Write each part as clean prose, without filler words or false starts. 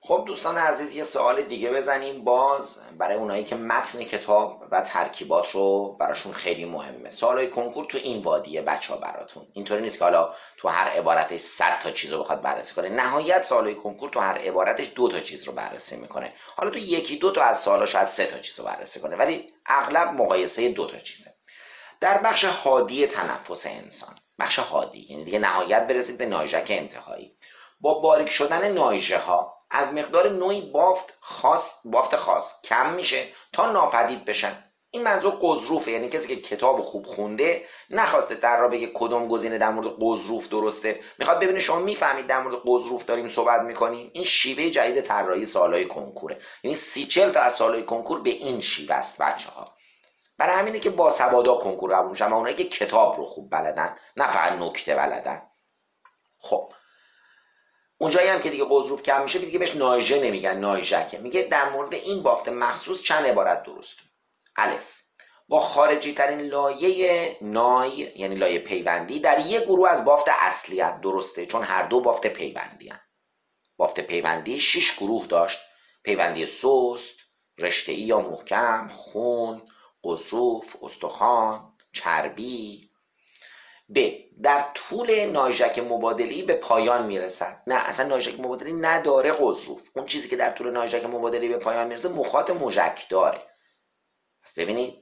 خب دوستان عزیز، یه سوال دیگه بزنیم باز برای اونایی که متن کتاب و ترکیبات رو براشون خیلی مهمه. سوالای کنکور تو این وادیه بچه‌ها براتون. اینطوری نیست که حالا تو هر عبارتش 100 تا چیز رو بخواد بررسی کنه. نهایت سوالای کنکور تو هر عبارتش 2 تا چیز رو بررسی میکنه. حالا تو یکی دو تا از سوالا شاید 3 تا چیز رو بررسی کنه، ولی اغلب مقایسه 2 تا چیزه. در بخش هادی تنفس انسان، بخش هادی یعنی دیگه نهایت برسید به نایژک انتهایی، با باریک شدن نایژه ها از مقدار نوعی بافت خاص کم میشه تا ناپدید بشن. این منظور قضروفه، یعنی کسی که کتاب خوب خونده نخواسته در را بگه کدوم گزینه در مورد قضروف درسته، میخواد ببینه شما میفهمید در مورد قضروف داریم صحبت میکنیم. این شیوه جدید طراحی سوالای کنکوره، یعنی 30-40 تا از سوالای کنکور به این شیوه است بچه‌ها. برای همینه که باسوادا کنکور قبول میشن و اونایی که کتاب رو خوب بلدن، نه فقط نکته بلدن. خب اونجایی هم که دیگه قضروف کم میشه دیگه بهش نایژه نمیگن، نایژکه. میگه در مورد این بافت مخصوص چند عبارت درست. الف، با خارجی ترین لایه نای یعنی لایه پیوندی در یک گروه از بافت اصلیت درسته، چون هر دو بافت پیوندی هن. بافت پیوندی 6 گروه داشت: پیوندی سست، رشته‌ای یا محکم، خون، قضروف، استخوان، چربی. ب، در طول نایژک مبادلی به پایان میرسد. نه اصلا نایژک مبادلی نداره قضروف. اون چیزی که در طول نایژک مبادلی به پایان میرسه مخاط مژک داره. پس ببینید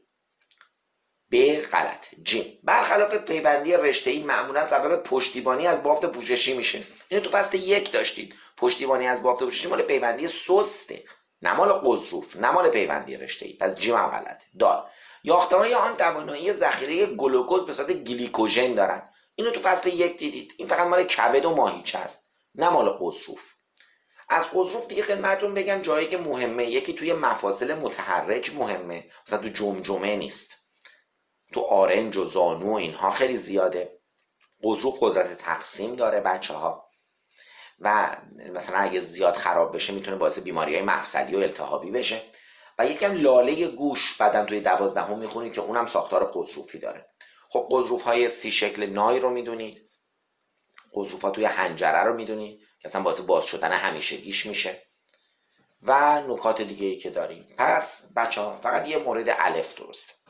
ب غلط. ج، برخلاف پیوندی رشته‌ای معمولا سبب پشتیبانی از بافت پوششی میشه. اینو تو فصل 1 داشتید. پشتیبانی از بافت پوششی مال پیوندی سسته، نه مال قضروف، نه مال پیوندی رشته‌ای. پس ج هم غلطه. دال، یافته‌های آن توانایی ذخیره گلوکوز به صورت گلیکوژن دارن. اینو تو فصل 1 دیدید. این فقط مال کبد و ماهیچه است، نه مال قضروف. از قضروف دیگه خدمتتون بگم جایی که مهمه، یکی توی مفاصل متحرک مهمه، مثلا تو جمجمه نیست، تو آرنج و زانو و اینها خیلی زیاده. قضروف قدرت تقسیم داره بچه‌ها و مثلا اگه زیاد خراب بشه میتونه باعث بیماری‌های مفصلی و التهابی بشه. و یکم لاله گوش بعدن توی 12 میخونید که اونم ساختار قضروفی داره. خب قضروف‌های 30 شکل نای رو میدونید، قضروف‌ها توی حنجره رو میدونید که اصلا باعث باز شدن همیشگیش میشه و نکات دیگه ای که داریم. پس بچه‌ها فقط یه مورد الف درسته.